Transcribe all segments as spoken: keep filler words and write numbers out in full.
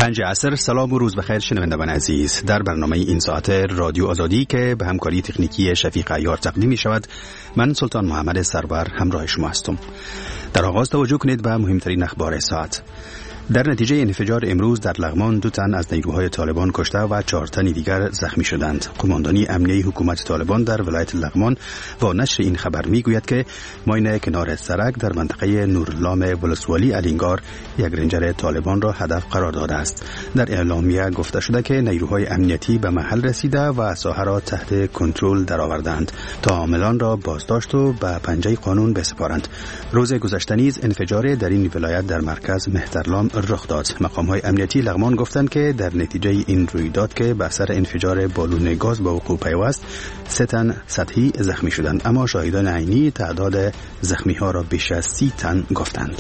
پنج عصر. سلام و روز بخیر شنوندگان عزیز. در برنامه این ساعت رادیو آزادی که به همکاری تکنیکی شفیق عیار تقدیم می شود، من سلطان محمد سرور همراه شما هستم. در آغاز توجه کنید به مهمترین اخبار ساعت. در نتیجه انفجار امروز در لغمان دو تن از نیروهای طالبان کشته و چهار تن دیگر زخمی شدند. قماندانی امنیه حکومت طالبان در ولایت لغمان با نشر این خبر میگوید که ماین کنار سرک در منطقه نورلام ولسوالی الینگار یک رنجر طالبان را هدف قرار داده است. در اعلامیه گفته شده که نیروهای امنیتی به محل رسیده و ساحه را تحت کنترل درآوردند تا عاملان را بازداشت و به پنجه قانون بسپارند. روز گذشته نیز انفجار در این ولایت در مرکز مهترلام رخ داد. مقام‌های امنیتی لغمان گفتند که در نتیجه این رویداد که به اثر انفجار بالون گاز به وقوع پیوست، سه تن سطحی زخمی شدند، اما شاهدان عینی تعداد زخمی‌ها را بیش از سی تن گفتند.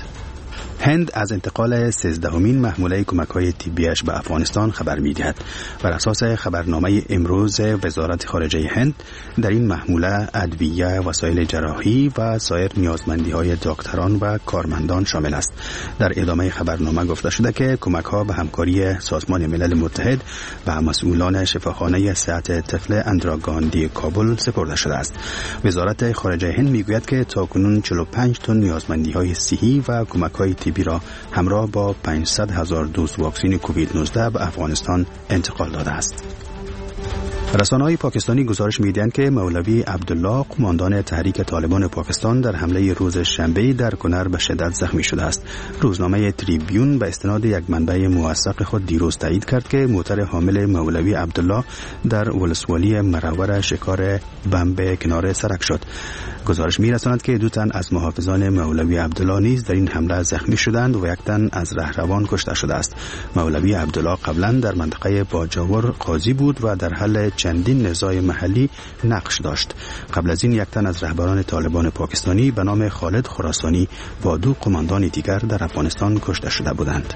هند از انتقال سیزدهمین محموله کمک‌های طبیش به افغانستان خبر می‌دهد. بر اساس خبرنامه امروز وزارت خارجه هند، در این محموله ادویه، وسایل جراحی و سایر نیازمندی‌های دکتران و کارمندان شامل است. در ادامه خبرنامه گفته شده که کمک‌ها به همکاری سازمان ملل متحد و مسئولان شفاخانه صحت طفل اندرا گاندی کابل سپرده شده است. وزارت خارجه هند می‌گوید که تاکنون چهل و پنج تن نیازمندی‌های صحی و کمک‌های طبی را همراه با پانصد هزار دوز واکسن کووید نوزده به افغانستان انتقال داده است. رسانه‌های پاکستانی گزارش می‌دهند که مولوی عبدالله، قماندان تحریک طالبان پاکستان، در حمله روز شنبه در کنر به شدت زخمی شده است. روزنامه تریبیون به استناد یک منبع موثق خود دیروز تایید کرد که موتر حامل مولوی عبدالله در ولسوالی مرور شکار بمب کنار سرک شد. گزارش می‌رساند که دو تن از محافظان مولوی عبدالله نیز در این حمله زخمی شدند و یک تن از رهروان کشته شده است. مولوی عبدالله قبلا در منطقه باجاور قاضی بود و در حل چندین نزاع محلی نقش داشت. قبل از این یک تن از رهبران طالبان پاکستانی به نام خالد خراسانی و دو قماندان دیگر در افغانستان کشته شده بودند.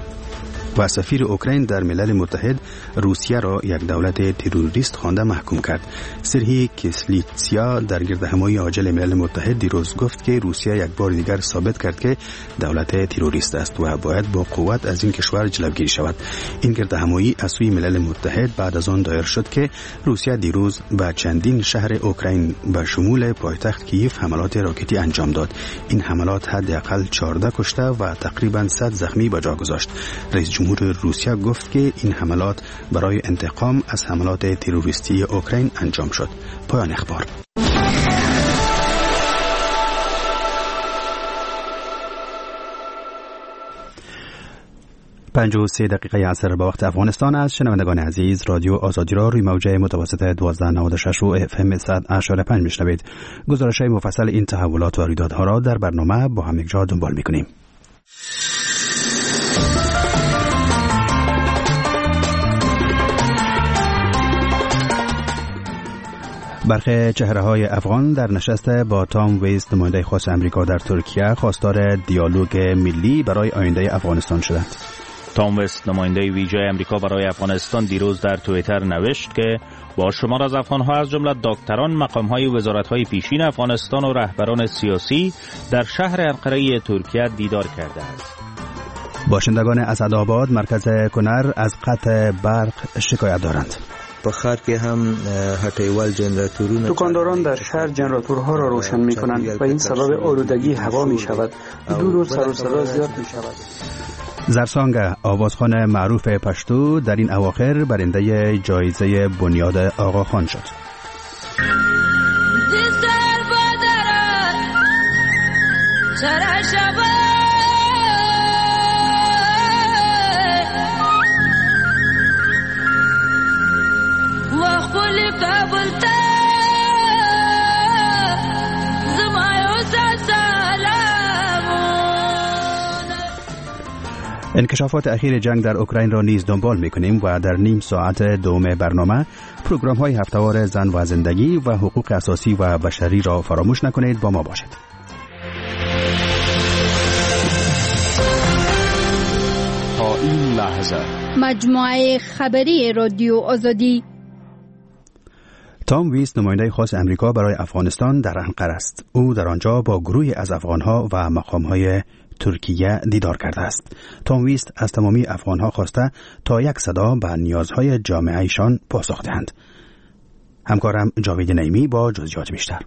و سفیر اوکراین در ملل متحد روسیه را یک دولت تروریست خوانده محکوم کرد. سرهی کسلیتسیا در گردهمایی عاجل ملل متحد دیروز گفت که روسیه یک بار دیگر ثابت کرد که دولت تروریست است و باید با قوت از این کشور جلوگیری شود. این گردهمایی از سوی ملل متحد بعد از آن دایر شد که روسیه دیروز به چندین شهر اوکراین به شمول پایتخت کیف حملات راکتی انجام داد. این حملات حداقل چهارده کشته و تقریبا صد زخمی به جا گذاشت. رئیس جمهور روسیه گفت که این حملات برای انتقام از حملات تروریستی اوکراین انجام شد. پایان اخبار. پنج و سه دقیقه عصر به وقت افغانستان است. شنوندگان عزیز، رادیو آزادی را روی موج متوسط دوازده نود و شش و اف ام صد و هشتاد و پنج میشنوید. گزارش‌های مفصل این تحولات و رویدادها را در برنامه با هم یکجا دنبال می‌کنیم. برخی چهره‌های افغان در نشست با تام ویست، نماینده خاص امریکا در ترکیه، خواستار دیالوگ ملی برای آینده افغانستان شدند. تام ویست، نماینده ویژه امریکا برای افغانستان، دیروز در توییتر نوشت که با شمار از افغان‌ها از جمله دکتران، مقام‌های وزارت‌های پیشین افغانستان و رهبران سیاسی در شهر انقره ترکیه دیدار کرده است. باشندگان اسدآباد، مرکز کنر، از قطع برق شکایت دارند. په ښار کې هم هټیوال جنراتورونه، دکانداران در شهر جنراتورها را روشن می کنند و این سبب آلودگی هوا می شود. دو روز سر و صدا زیاد می شود. زرسانگ، آوازخوان معروف پشتو، در این اواخر برنده جایزه بنیاد آقاخان شد. انکشافات اخیر جنگ در اوکراین را نیز دنبال می‌کنیم و در نیم ساعت دوم برنامه پروگرام‌های هفته‌وار زن و زندگی و حقوق اساسی و بشری را فراموش نکنید. با ما باشید. تا این لحظه مجموعه خبری رادیو آزادی. تام ویست، نماینده خاص امریکا برای افغانستان، در انقره است. او در آنجا با گروهی از افغان‌ها و مقام‌های ترکیه دیدار کرده است. تام ویست از تمامی افغانها خواسته تا یک صدا به نیازهای جامعه ایشان پاسخ دهند. همکارم جاوید نعیمی با جزئیات بیشتر.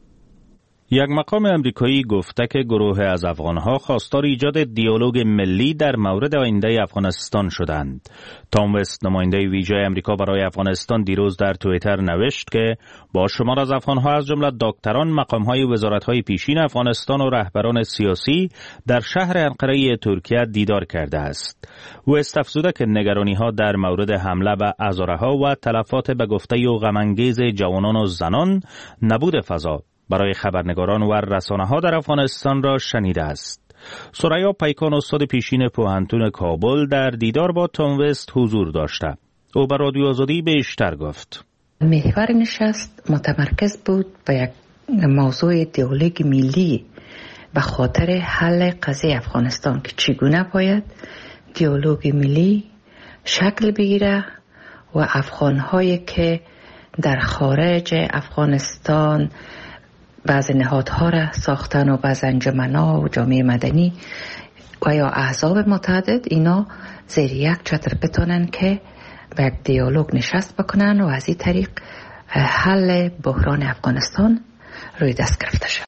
یک مقام امریکایی گفته که گروه از افغانها خواستار ایجاد دیالوگ ملی در مورد آینده افغانستان شدند. تام وست، نماینده ویژه امریکا برای افغانستان، دیروز در توییتر نوشت که با شمار از افغانها از جمله دکتران مقامهای وزارتهای پیشین افغانستان و رهبران سیاسی در شهر انقره ترکیه دیدار کرده است. وست افزوده که نگرانی‌ها در مورد حمله به عذارها و تلفات به گفته و غم‌انگیز جوانان و زنان، نبود فضا برای خبرنگاران و رسانه‌ها در افغانستان را شنیده است. سریا پیکان، استاد پیشین پوهنتون کابل، در دیدار با تام وست حضور داشته. او به رادیو آزادی بیشتر گفت. محور نشست متمرکز بود به یک موضوع دیالوگ ملی به خاطر حل قضیه افغانستان که چگونه باید دیالوگ ملی شکل بگیره و افغان‌هایی که در خارج افغانستان بعض نهادها را ساختن و بعض انجمن‌ها و جامعه مدنی و یا احزاب متعدد، اینا زیر یک چتر بتونن که به یک دیالوگ نشست بکنن و از این طریق حل بحران افغانستان روی دست گرفته شد.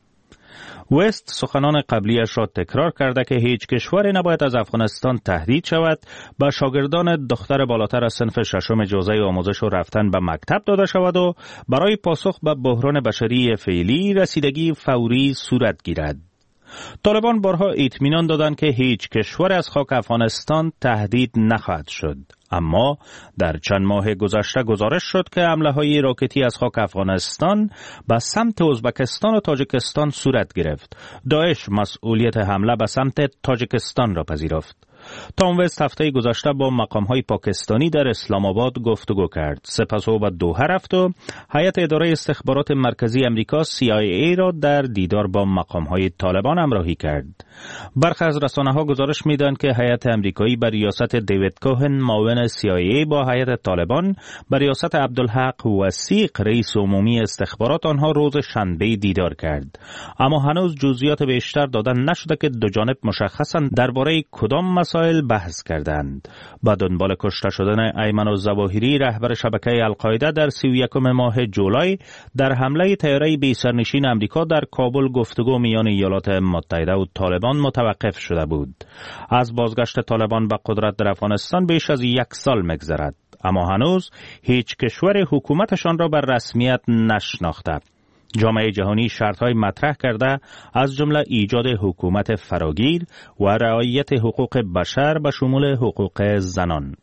وست سخنان قبلیش را تکرار کرده که هیچ کشوری نباید از افغانستان تهدید شود به شاگردان دختر بالاتر از صنف ششم اجازه آموزش و رفتن به مکتب داده شود و برای پاسخ به بحران بشری فعلی رسیدگی فوری صورت گیرد. طالبان بارها اطمینان دادند که هیچ کشور از خاک افغانستان تهدید نخواهد شد، اما در چند ماه گذشته گزارش شد که حمله‌های راکتی از خاک افغانستان به سمت ازبکستان و تاجیکستان صورت گرفت. داعش مسئولیت حمله به سمت تاجیکستان را پذیرفت. تام وست هفته گذشته با مقام‌های پاکستانی در اسلام آباد گفتگو کرد. سپس او به دوحه رفت و هیئت اداره استخبارات مرکزی امریکا سی آی ای را در دیدار با مقام‌های طالبان همراهی کرد. برخی از رسانه‌ها گزارش می‌دهند که هیئت امریکایی بر ریاست دیوید کوهن، معاون سی آی ای، با هیئت طالبان بر ریاست عبدالحق وثیق، رئیس عمومی استخبارات، آنها روز شنبه دیدار کرد. اما هنوز جزئیات بیشتر داده نشده که دو جانب مشخصاً درباره کدام مسائل بحث کردند. با دنبال کشته شدن ایمن الظواهری، رهبر شبکه القاعده، در سی و یکم ماه جولای در حمله طیاره بی سرنشین امریکا در کابل، گفتگو میان ایالات متحده و طالبان متوقف شده بود. از بازگشت طالبان به قدرت در افغانستان بیش از یک سال می‌گذرد، اما هنوز هیچ کشور حکومتشان را بر رسمیت نشناخته. جامعه جهانی شرط‌های مطرح کرده، از جمله ایجاد حکومت فراگیر و رعایت حقوق بشر به شمول حقوق زنان.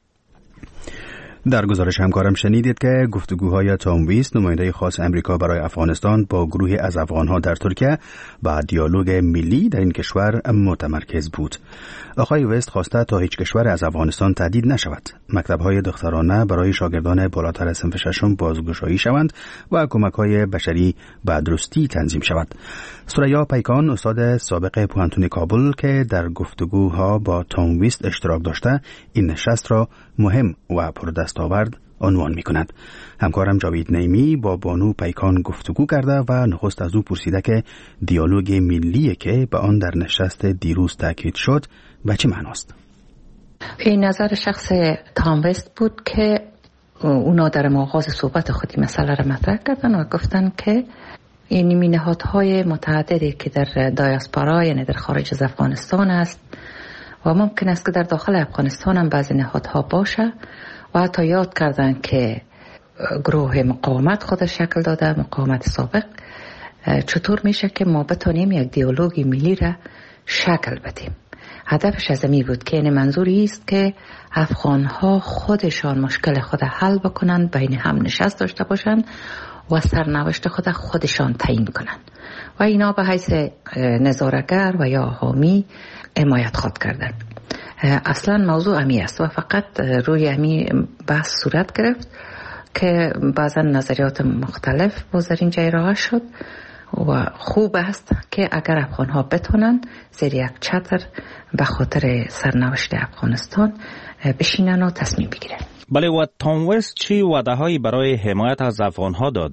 در گزارش همکارم شنیدید که گفتگوهای تام ویست، نماینده خاص امریکا برای افغانستان، با گروهی از افغانها در ترکیه و دیالوگ ملی در این کشور متمرکز بود. آقای ویست خواسته تا هیچ کشور از افغانستان تهدید نشود، مکتب‌های دخترانه برای شاگردان بالاتر از صنف ششم بازگشایی شوند و کمک‌های بشری به درستی تنظیم شود. سریا پیکان، استاد سابق پوهنتون کابل که در گفتگوها با تام ویست اشتراک داشته، این نشست را مهم و پردستاورد عنوان می کند. همکارم جاوید نعیمی با بانو پیکان گفتگو کرده و نخست از او پرسیده که دیالوگ ملی که به آن در نشست دیروز تاکید شد به چه معناست؟ این نظر شخص تام وست بود که اونا در آغاز صحبت خودی مسئله را مطرح کردن و گفتن که این نهادهای متعددی که در دایاسپورا، یعنی در خارج از افغانستان است و ممکن است که در داخل افغانستان هم بعضی نهادها باشه و حتی یاد کردن که گروه مقاومت خود شکل داده، مقاومت سابق، چطور میشه که ما بتونیم یک دیالوگ ملی را شکل بدیم. هدفش از این بود که این منظوری است که افغانها خودشان مشکل خود حل بکنن، بین هم نشست داشته باشن و سرنوشت خود خودشان تعیین کنن و اینا به حیث نظاره‌گر و یا حامی حمایت خود کردن. اصلا موضوع امی است و فقط روی امی بحث صورت گرفت که بعضا نظریات مختلف باز در اینجا ارائه شد و خوب است که اگر افغانها بتونن زیر یک چتر به خاطر سرنوشت افغانستان بشینن و تصمیم بگیرن. بله، و تام وست چی وعده هایی برای حمایت از افغانها داد؟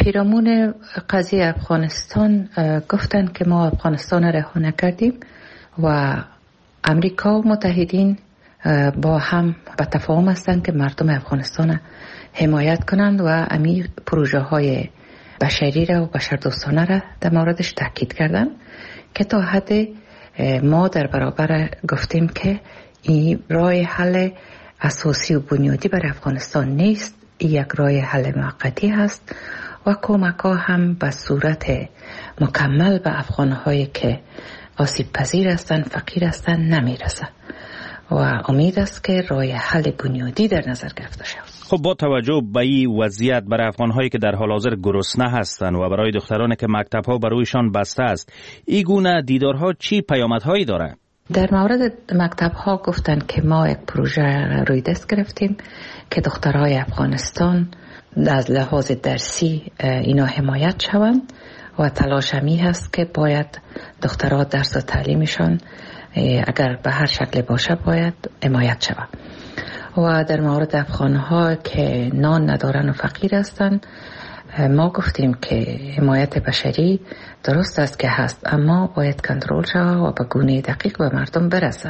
پیرامون قضیه افغانستان گفتن که ما افغانستان رها نکردیم و امریکا و متحدین با هم به تفاهم هستند که مردم افغانستان حمایت کنند و امی پروژه های بشری را و بشردوستانه را در موردش تاکید کردند که تا حد ما در برابر گفتیم که این راه حل اساسی و بنیادی برای افغانستان نیست، این یک راه حل موقتی هست و کمک ها هم به صورت مکمل به افغان هایی که آسیب پذیر هستند، فقیر هستند نمیرسه و امید است که راه حل بنیادی در نظر گرفته شود. خب با توجه به این وضعیت برای افغان‌هایی که در حال حاضر گرسنه هستند و برای دخترانی که مکتب‌ها برویشان بسته است، این گونه دیدارها چی پیامدهایی داره؟ در مورد مکتب‌ها گفتند که ما یک پروژه روی دست گرفتیم که دخترهای افغانستان از لحاظ درسی اینا حمایت شوند و تلاش همی هست که باید دخترها درس و تعلیمشان اگر به هر شکل باشه باید حمایت شود. و در مورد افغان‌ها که نان ندارن و فقیر هستند ما گفتیم که حمایت بشری درست است که هست، اما باید کنترل شود و به گونه دقیق به مردم برسه.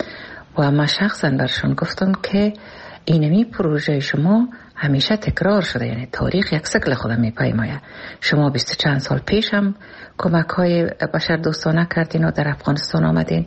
و ما شخصا برشون گفتم که اینمی پروژه شما همیشه تکرار شده، یعنی تاریخ یک سکل خود میپیماید. شما بیست چند سال پیش هم کمک های بشر دوستانه کردین و در افغانستان آمدین،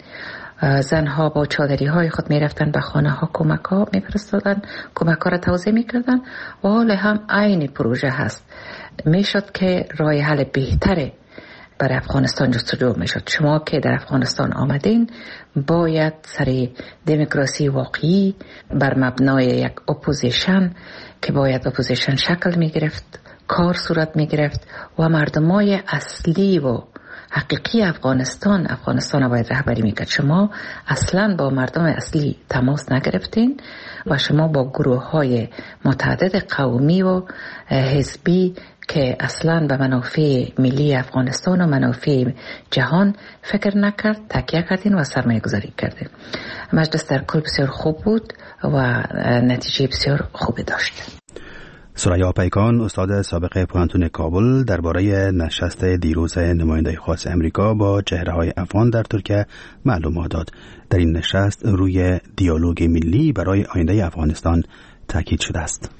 زنها با چادری های خود می رفتن به خانه ها کمک ها می فرستادن، کمک ها را توزیع می کردن و حال هم عین پروژه هست. می شد که راه حل بهتره برای افغانستان جستجو می شد. شما که در افغانستان آمدین باید سری دموکراسی واقعی بر مبنای یک اپوزیشن که باید اپوزیشن شکل می گرفت، کار صورت می گرفت و مردمای اصلی و حقیقی افغانستان افغانستان باید رهبری میکرد. شما اصلا با مردم اصلی تماس نگرفتین و شما با گروه های متعدد قومی و حزبی که اصلا به منافع ملی افغانستان و منافع جهان فکر نکرد تکیه کردین و سرمایه گذاری کردین. مجلس در کل بسیار خوب بود و نتیجه بسیار خوبی داشت. سریا پیکان، استاد سابق پوهنتون کابل، درباره نشست دیروز نماینده خاص امریکا با چهره‌های افغان در ترکیه معلومات داد. در این نشست روی دیالوگ ملی برای آینده افغانستان تاکید شده است.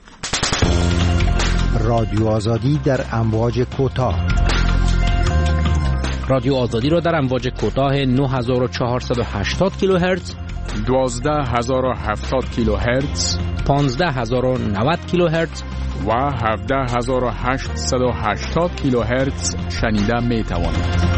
رادیو آزادی در امواج کوتاه. رادیو آزادی را در امواج کوتاه نه هزار و چهارصد و هشتاد کیلوهرتز، دوازده هزار و هفتاد کیلوهرتز، پانزده هزار و نود کیلوهرتز و هفده هزار و هشتصد و هشتاد کیلوهرتز شنیده می توانید.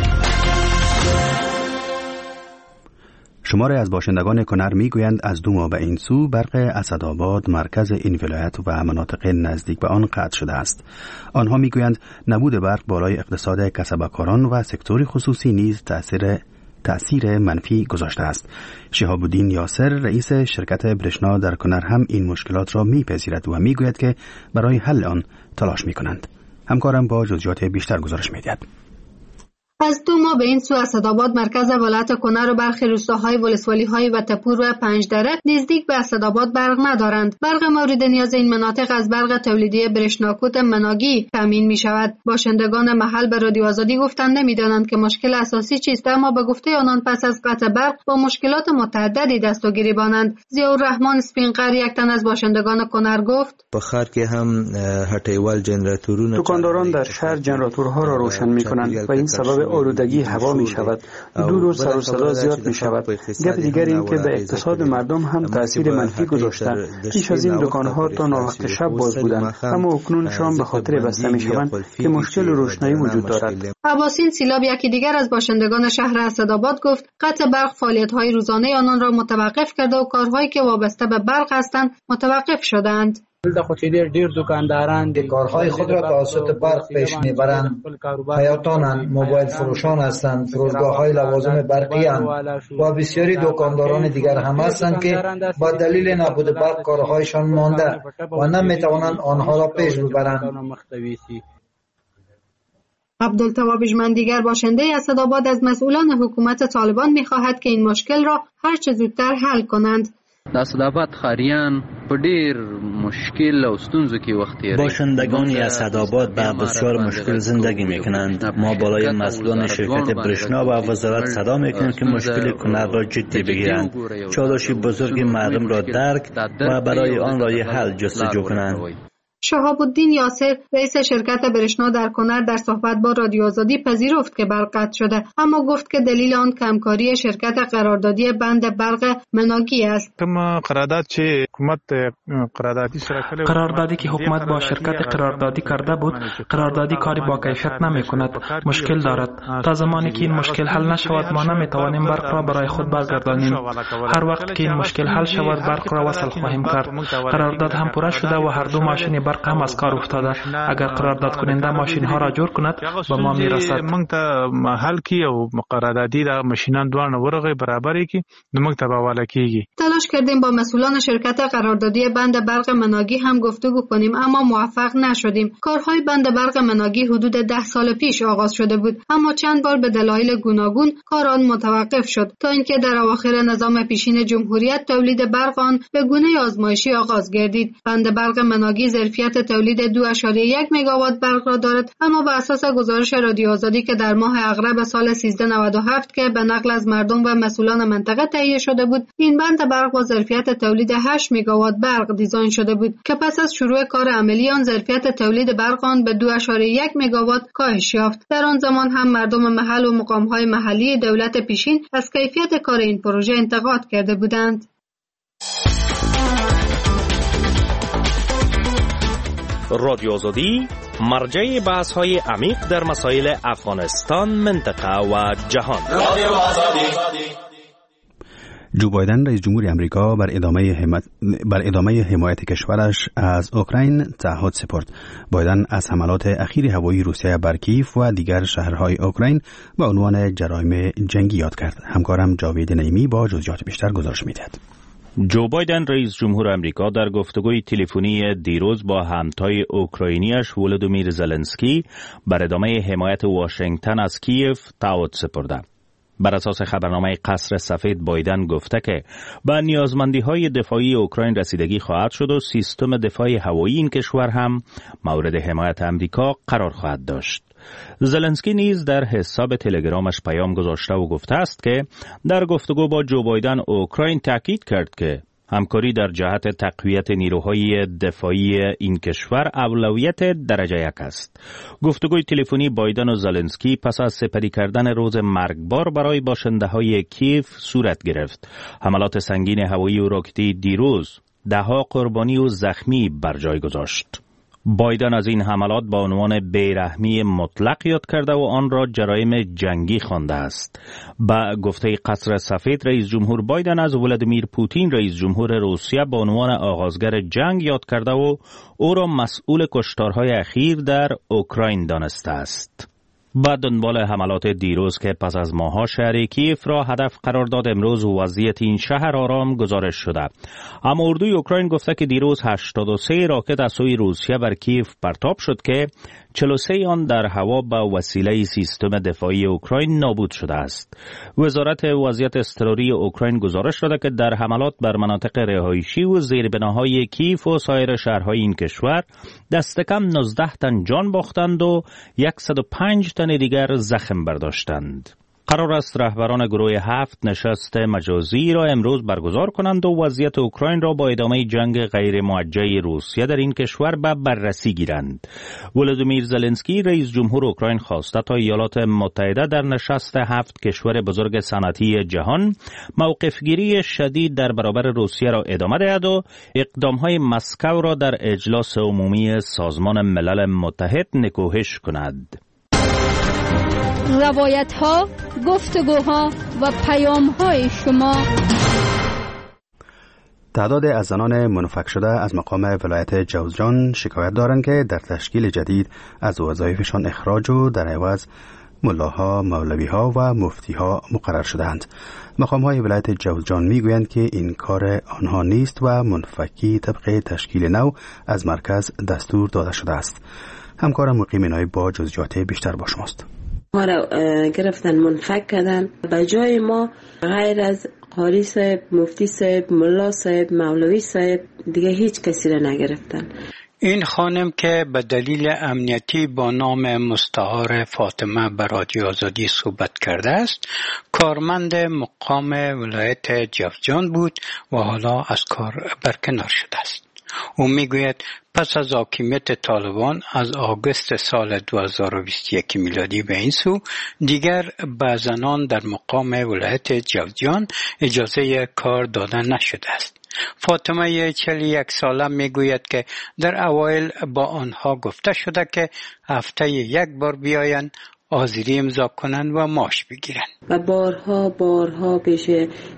شماره از باشندگان کنر می گویند از دو ماه به این سو برق اسدآباد مرکز این ولایت و مناطق نزدیک به آن قطع شده است. آنها می گویند نبود برق بالای اقتصاد کسبکاران و سکتور خصوصی نیز تأثیر تأثیر منفی گذاشته است. شهاب الدین یاسر رئیس شرکت برشنا در کنر هم این مشکلات را میپذیرد و میگوید که برای حل آن تلاش میکنند. همکارم با جزئیات بیشتر گزارش میدهد. از دو ماه به این سو اسدآباد مرکز ولایت کنر و برخی روستاهای ولسوالی‌های وطه‌پور و پنجدره نزدیک به اسدآباد برق ندارند. برق مورد نیاز این مناطق از برق تولیدی برشناکوت مناگی تامین می شود. باشندگان محل به رادیو آزادی گفتند نمی‌دانند که مشکل اساسی چیست، اما به گفته آنان پس از قطع برق با مشکلات متعددی دست و گریبانند. ضیاءالرحمن اسپینقر یک تن از باشندگان کنر گفت: په ښار کې هم هټیوال جنراتورونه دکانداران در شهر جنراتورها را روشن می‌کنند و این سبب آلودگی هوا می شود. دور و سر و صدا زیاد می شود. گپ دیگر این که به اقتصاد مردم هم تاثیر منفی گذاشته. پیش از این دکانها تا ناوقت شب باز بودند، اما اکنون شام به خاطر بسته می شوند که مشکل روشنایی وجود دارد. عباسین سیلاب یکی دیگر از باشندگان شهر اسدآباد گفت قطع برق فعالیت‌های روزانه آنان را متوقف کرده و کارهایی که وابسته به برق هستند متوقف شدند. کارهای خود را توسط برق پیش میبرند. حیاتانند، موبایل فروشان هستند، فروشگاه‌های لوازم برقی اند و بسیاری دکانداران دیگر هم هستند که با دلیل نبود برق کارهایشان مانده و نمیتوانند آنها را پیش ببرند. عبدالتواب اجمن دیگر باشنده اسدآباد از مسئولان حکومت طالبان می‌خواهد که این مشکل را هر چه زودتر حل کنند. د اسداباد خاریان په ډیر مشکل او ستونزو کې وخت تیروي. باشندگان اسداباد به بسیار مشکل زندگی میکنند. ما بالای مسئولان شرکت برشنا و وزارت صدا میکنیم که مشکل کنر را جدی بگیرند، چالش بزرگ مردم را درک و برای آن راه حل جستجو کنند. شهاب الدین یاسر رئیس شرکت برشنا در کنر در صحبت با رادیو آزادی پذیرفت که برق قطع شده، اما گفت که دلیل آن کمکاری شرکت قراردادی بند برق مناگی است. قرارداد چه حکومت قراردادی قراردادی که حکومت با شرکت قراردادی کرده بود، قراردادی کاری با کیفیت نمی کند، مشکل دارد. تا زمانی که این مشکل حل نشود ما نمی توانیم برق را برای خود برگردانیم. هر وقت که این مشکل حل شود برق را وصل خواهیم کرد. قرارداد هم پوره شده و هر دو ماشین برق هم از کار افتاده. اگر قرارداد کننده ماشین ها را جور کند به ما میرسد. موږ ته حل کی او قراردادی د ماشینان دوانه ورغه برابرې کی د موږ ته حواله کیږي. تلاش کردیم با مسئولان شرکت قراردادی بند برق مناگی هم گفتگو کنیم اما موفق نشدیم. کارهای بند برق مناگی حدود ده سال پیش آغاز شده بود، اما چند بار به دلایل گوناگون کار آن متوقف شد تا اینکه در اواخر نظام پیشین جمهوریت تولید برق آن به گونه آزمایشی آغاز گردید. بند برق مناگی ظرفیت تولید دو اشاریه یک مگاوات برق را دارد، اما بر اساس گزارش رادیو آزادی که در ماه اغرب سال سیزده نود و هفت که به نقل از مردم و مسئولان منطقه تهیه شده بود، این بند برق با ظرفیت تولید هشت مگاوات برق دیزاین شده بود که پس از شروع کار عملی آن ظرفیت تولید برق آن به دو اشاریه یک مگاوات کاهش یافت. در آن زمان هم مردم محل و مقام‌های محلی دولت پیشین از کیفیت کار این پروژه انتقاد کرده بودند. رادیو آزادی مرجع بحث های عمیق در مسائل افغانستان، منطقه و جهان. رادیو آزادی. جو بایدن رئیس جمهور امریکا بر ادامه حمایت بر ادامه حمایت کشورش از اوکراین تعهد سپرد. بایدن از حملات اخیر هوایی روسیه بر کیف و دیگر شهرهای اوکراین به عنوان جرایم جنگی یاد کرد. همکارم جاوید نعیمی با جزئیات بیشتر گزارش می‌دهد. جو بایدن رئیس جمهور امریکا در گفتگوی تلفنی دیروز با همتای اوکراینیش ولودیمیر زلنسکی بر ادامه حمایت واشنگتن از کیف تعهد سپرده. بر اساس خبرنامه قصر سفید بایدن گفته که به نیازمندی‌های دفاعی اوکراین رسیدگی خواهد شد و سیستم دفاعی هوایی این کشور هم مورد حمایت امریکا قرار خواهد داشت. زلنسکی نیز در حساب تلگرامش پیام گذاشته و گفته است که در گفتگو با جو بایدن اوکراین تاکید کرد که همکاری در جهت تقویت نیروهای دفاعی این کشور اولویت درجه یک است. گفتگوی تلفنی بایدن و زلنسکی پس از سپری کردن روز مرگبار برای باشنده‌های کیف صورت گرفت. حملات سنگین هوایی و راکتی دیروز ده‌ها قربانی و زخمی بر جای گذاشت. بایدن از این حملات با عنوان بیرحمی مطلق یاد کرده و آن را جرایم جنگی خوانده است. با گفته قصر سفید رئیس جمهور بایدن از ولادیمیر پوتین رئیس جمهور روسیه به عنوان آغازگر جنگ یاد کرده و او را مسئول کشتارهای اخیر در اوکراین دانسته است. بعد دنبال حملات دیروز که پس از ماه‌ها شهر کیف را هدف قرار داد، امروز وضعیت این شهر آرام گزارش شده. اما اردوی اوکراین گفته که دیروز هشتاد و سه راکت از سوی روسیه بر کیف پرتاب شد که چهل و سه آن در هوا به وسیله سیستم دفاعی اوکراین نابود شده است. وزارت وضعیت اضطراری اوکراین گزارش داده که در حملات بر مناطق رهایشی و زیربناهای کیف و سایر شهرهای این کشور دست کم نوزده تن جان باختند و صد و پنج تن دیگر زخم برداشتند. قرار است رهبران گروه هفت نشست مجازی را امروز برگزار کنند و وضعیت اوکراین را با ادامه جنگ غیر موجه روسیه در این کشور به بررسی گیرند. ولودیمیر زلنسکی رئیس جمهور اوکراین خواسته تا ایالات متحده در نشست هفت کشور بزرگ صنعتی جهان موقفگیری شدید در برابر روسیه را ادامه دهد و اقدامهای مسکو را در اجلاس عمومی سازمان ملل متحد نکوهش کند. روایت ها، گفتگوها و پیام های شما. تعداد از زنان منفک شده از مقام ولایت جوزجان شکایت دارند که در تشکیل جدید از وظایفشان اخراج و در عوض ملاها، مولویها و مفتیها مقرر شدند. مقام‌های ولایت جوزجان میگویند که این کار آنها نیست و منفکی طبق تشکیل نو از مرکز دستور داده شده است. همکارم مقیم نایب با جزئیات بیشتر با شماست. ما را گرفتن منفک کردن. به جای ما غیر از قاری صاحب، مفتی صاحب، ملا صاحب، مولوی صاحب، دیگه هیچ کسی را نگرفتن. این خانم که به دلیل امنیتی با نام مستعار فاطمه به رادیو آزادی صحبت کرده است، کارمند مقام ولایت جوزجان بود و حالا از کار برکنار شده است. او میگوید پس از حاکمیت طالبان از آگوست سال دو هزار و بیست و یک میلادی به این سو دیگر به زنان در مقام ولایت جوزجان اجازه کار داده نشده است. فاطمه چهل و یک ساله میگوید که در اوایل با آنها گفته شده که هفته یک بار بیایند، حاضری امضا کنند و معاش بگیرند. و بارها بارها پیش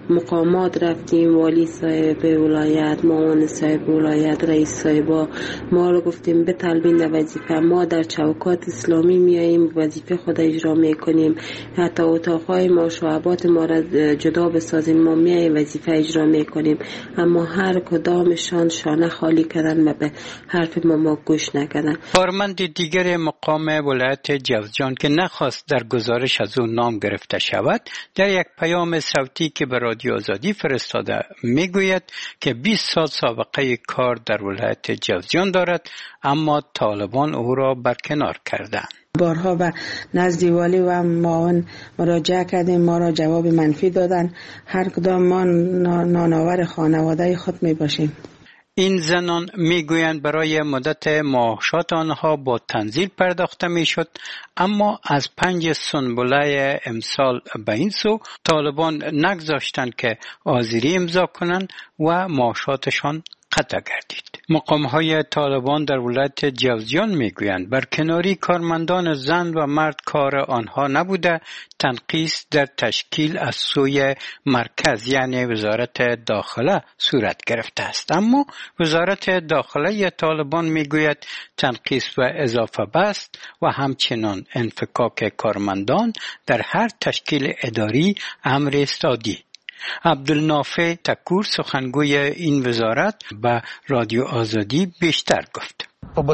مقامات رفتیم، والی صاحب ولایت، معاون صاحب ولایت، رئیس صاحبا، ما رو گفتیم بطلبین در وظیفه. ما در چوکات اسلامی میاییم، وظیفه خود اجرا میکنیم، حتی اتاقهای ما شعبات ما را جدا بسازیم، ما میاییم وظیفه اجرا میکنیم، اما هر کدامشان شانه خالی کردن و به حرف ما ما گوش نکردن. کارمند دیگر مقام ولایت جوزجان که نخواست در گزارش از او نام گرفته شود، در یک پیام صوتی که به رادیو آزادی فرستاده میگوید که بیست سال سابقه کار در ولایت جوزجان دارد، اما طالبان او را برکنار کردند. بارها و نزد والی و معاون مراجعه کردیم، ما را جواب منفی دادن. هر کدام ما نانآور خانواده خود می باشیم. این زنان میگویند برای مدت معاشات آنها با تنزیل پرداخته میشد، اما از پنج سنبله امسال به این سو طالبان نگذاشتند که حاضری امضا کنند و معاشاتشان قطع گردید. مقام‌های طالبان در ولایت جوزجان میگویند برکناری کارمندان زن و مرد کار آنها نبوده، تنقیص در تشکیل از سوی مرکز یعنی وزارت داخله صورت گرفته است. اما وزارت داخله طالبان میگوید تنقیص و اضافه بست و همچنان انفکاک کارمندان در هر تشکیل اداری امر است عادی. عبدالنافع تکور سخنگوی این وزارت به رادیو آزادی بیشتر گفت.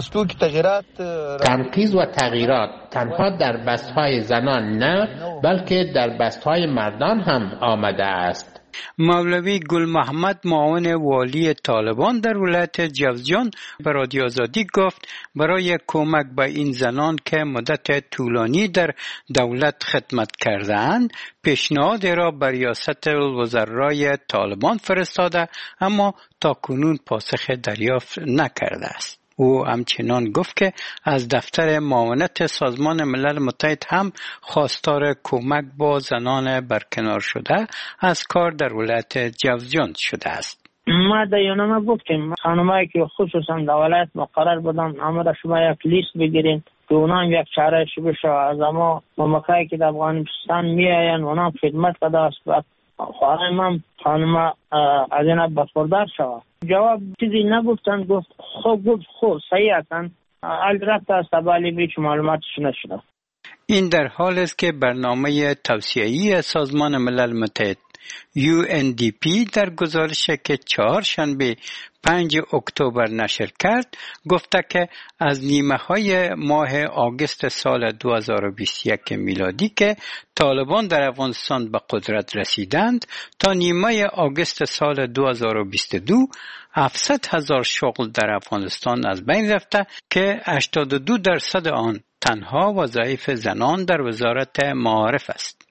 تنقیض و تغییرات تنها در بست‌های زنان نه، بلکه در بست‌های مردان هم آمده است. مولوی گل محمد معاون والی طالبان در ولایت جوزجان به رادیو آزادی گفت برای کمک به این زنان که مدت طولانی در دولت خدمت کرده‌اند پیشنهاد را به ریاست الوزرای طالبان فرستاده، اما تاکنون پاسخ دریافت نکرده است. او همچنان گفت که از دفتر معاونت سازمان ملل متحد هم خواستار کمک با زنان برکنار شده از کار در ولایت جوزجان شده است. ما در یونامه گفتیم خانمایی که خصوصا در ولایت مقرر بودن آمده شما یک لیست بگیرین که اونا هم یک چاره شبه شو از اما ممکایی که در افغانستان می آین اونا هم خدمت کده است. خواهیم هم خانم از این بفردار شود. جواب چیزی نگفتن، گفت خوب گفت خوب صحیح هستن، حال رفت از تبالی بیچ معلوماتش نشده. این در حال است که برنامه توسعه‌ای سازمان ملل متحد یو ان دی پی در گزارشی که چهارشنبه پنج اکتبر نشر کرد گفته که از نیمه های ماه آگوست سال دو هزار و بیست و یک میلادی که طالبان در افغانستان به قدرت رسیدند تا نیمه آگوست سال دو هزار و بیست و دو هفتصد هزار شغل در افغانستان از بین رفته که هشتاد و دو درصد آن تنها وظایف زنان در وزارت معارف است.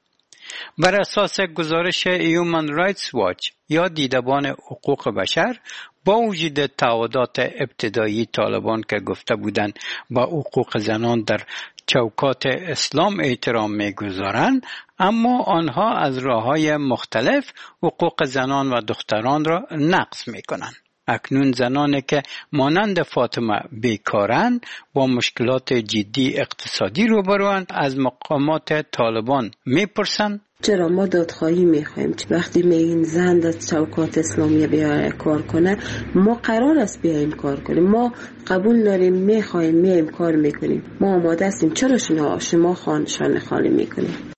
بر اساس گزارش هیومن رایتس واچ یا دیدبان حقوق بشر، با وجود تعهدات ابتدایی طالبان که گفته بودند با حقوق زنان در چوکات اسلام احترام می‌گذارند، اما آنها از راه‌های مختلف حقوق زنان و دختران را نقض می‌کنند. اکنون زنانی که مانند فاطمه بیکارند با مشکلات جدی اقتصادی روبروند از مقامات طالبان میپرسند چرا ما دادخواهی میخوایم؟ وقتی میگین زن در چوکات اسلامی بیاره کار کنه، ما قرار است بیایم کار کنیم، ما قبول داریم، میخوایم، میایم کار میکنیم، ما آماده هستیم. چرا شما شما خانشان خالی میکنیم؟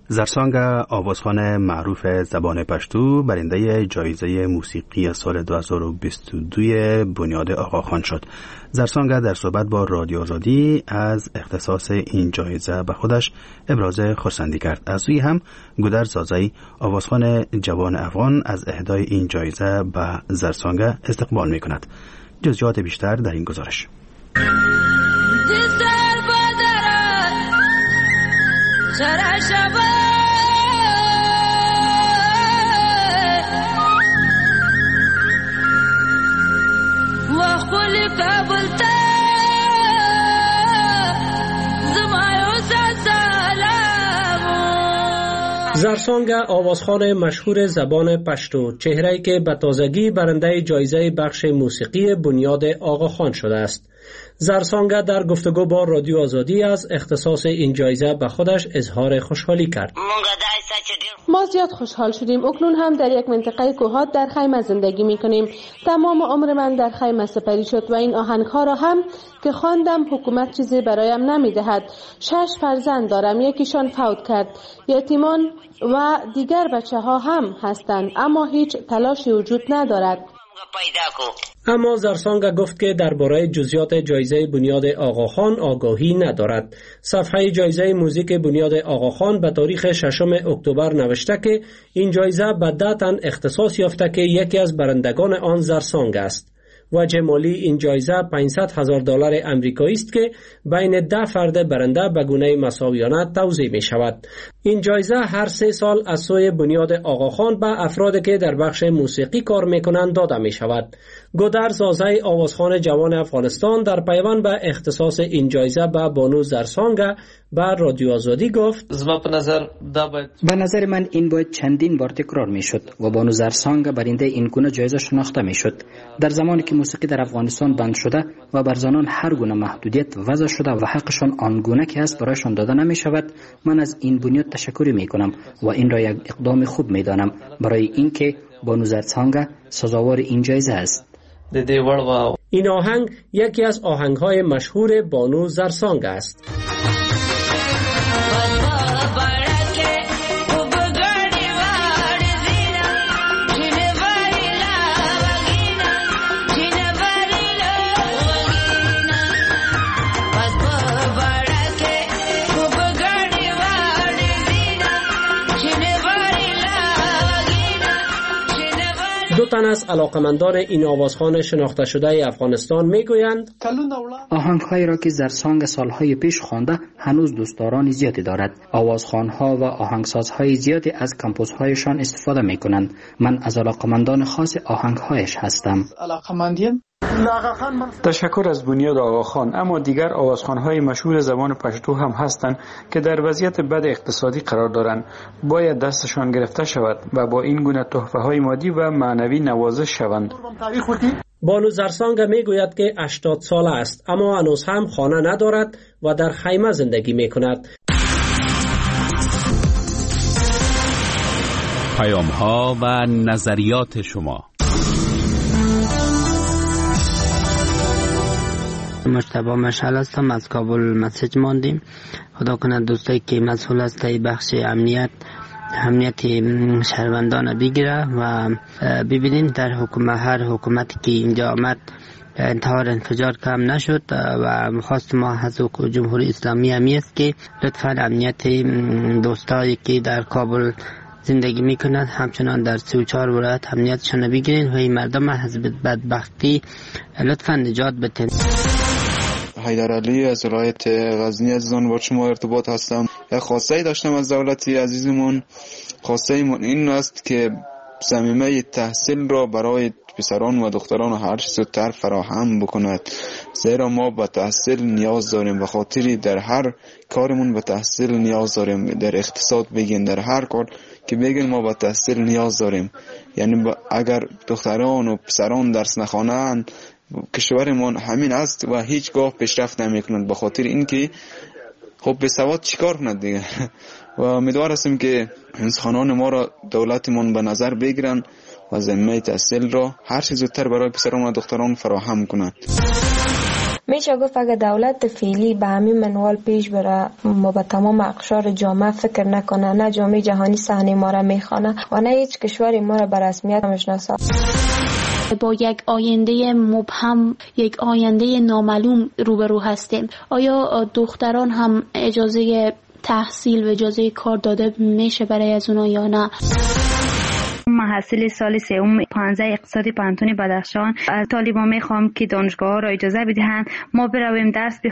زرسانگ آوازخوان معروف زبان پشتو برنده جایزه موسیقی سال دو هزار و بیست و دو بنیاد آقاخان شد. زرسانگ در صحبت با رادیو آزادی از اختصاص این جایزه به خودش ابراز خرسندی کرد. از سوی هم گودرز زازایی آوازخوان جوان افغان از اهدای این جایزه به زرسانگ استقبال می کند. جزئیات بیشتر در این گزارش. زرسانگ آوازخوان مشهور زبان پشتو، چهره‌ای که به تازگی برنده جایزه بخش موسیقی بنیاد آقاخان شده است. زرسانگ در گفتگو با رادیو آزادی از اختصاص این جایزه به خودش اظهار خوشحالی کرد. ما زیاد خوشحال شدیم. اکنون هم در یک منطقه کوهات در خیمه زندگی می کنیم. تمام عمر من در خیمه سپری شد و این آهنگ ها را هم که خواندم حکومت چیزی برایم نمی دهد. شش فرزند دارم، یکیشان فوت کرد. یتیمان و دیگر بچه ها هم هستند، اما هیچ تلاشی وجود ندارد. اما زرسانگ گفت که درباره جزئیات جایزه بنیاد آقاخان آگاهی ندارد. صفحه جایزه موزیک بنیاد آقاخان به تاریخ ششم اکتبر نوشته که این جایزه به ده تن اختصاص یافته که یکی از برندگان آن زرسانگ است. وجه مالی این جایزه پانصد هزار دلار امریکایی است که بین ده فرد برنده به گونه مساویانه توزیع می شود. این جایزه هر سه سال از سوی بنیاد آقاخان به افرادی که در بخش موسیقی کار می کنند داده می شود. گودرز زازایی آوازخوان جوان افغانستان در پیوند به اختصاص این جایزه به بانو زرسانگ به رادیو آزادی گفت: به نظر من این باید چندین بار تکرار می شد و بانو زرسانگ برنده این گونه جایزه شناخته می شد. در زمانی که موسیقی در افغانستان بند شده و بر زنان هر گونه محدودیت وضع شده و حقشان آنگونه که هست برایشان داده نمی شود، من از این بنیاد تشکر می کنم و این را یک اقدام خوب می دانم برای اینکه بانو زرسانگ سزاوار این جایزه است. این آهنگ یکی از آهنگ‌های مشهور بانو زرسانگ است. دو تن از علاقمندان این آوازخوان شناخته شده افغانستان میگویند آهنگ‌هایی را که زرسانگ سالهای پیش خوانده هنوز دوستداران زیادی دارد. آوازخوان‌ها و آهنگسازهای زیادی از کمپوزهایشان استفاده میکنند. من از علاقمندان خاص آهنگ‌هایش هستم. تشکر از بنیاد آقاخان. اما دیگر آوازخوان‌های مشهور زبان پشتو هم هستند که در وضعیت بد اقتصادی قرار دارند. باید دستشان گرفته شود و با این گونه تحفه‌های مادی و معنوی نوازش شوند. بانو زرسانگ میگوید که هشتاد ساله است اما هنوز هم خانه ندارد و در خیمه زندگی میکند. پیام‌ها و نظریات شما. مجتبی مشعل هستم، از کابل مسیج ماندیم. خدا کنه دوستایی که مسئول است بخش امنیت امنیت شهروندان بگیره و ببینیم در حکومت هر حکومتی که اینجا آمد انتحار انفجار کم نشد و خواست ما از جمهوری اسلامی همی است که لطفا امنیت دوستایی که در کابل زندگی میکنند همچنان در سی و چهار ولایت امنیتشان بگیرین و این مردم از بدبختی لطفا نجات بدین. حیدر علی از ولایت غزنی عزیزان با شما ارتباط هستم. یک خواسته داشتم از دولت عزیزمون. خواسته ایمون این است که ضمیمه تحصیل را برای پسران و دختران هر چه زودتر فراهم بکند، زیرا ما به تحصیل نیاز داریم. به خاطری در هر کارمون به تحصیل نیاز داریم. در اقتصاد بگین، در هر کار که بگین ما به تحصیل نیاز داریم. یعنی اگر دختران و پسران درس نخوانند کشورمون همین است و هیچگاه پیشرفت نمیکنند. به خاطر اینکه خب به سواد چیکار کند دیگه. و امیدوار هستیم که انسانان ما را دولتمون به نظر بگیرن و ضمیمه تحصیل را هر چه زودتر برای پسران و دختران فراهم کنند. میشه گفت اگر دولت فعلی به همین منوال پیش بره ما به تمام اقشار جامعه فکر نکنه، نه جامعه جهانی صحنه ما را میخوانه و نه هیچ کشوری ما را به رسمیت میشناسه. با یک آینده مبهم، یک آینده نامعلوم روبرو هستیم. آیا دختران هم اجازه تحصیل و اجازه کار داده میشه برای از اونا یا نه؟ محصل سال سوم پانزده اقتصادی پانتون بدخشان از طالبان میخوام که دانشگاه ها را اجازه بدهند ما برویم درس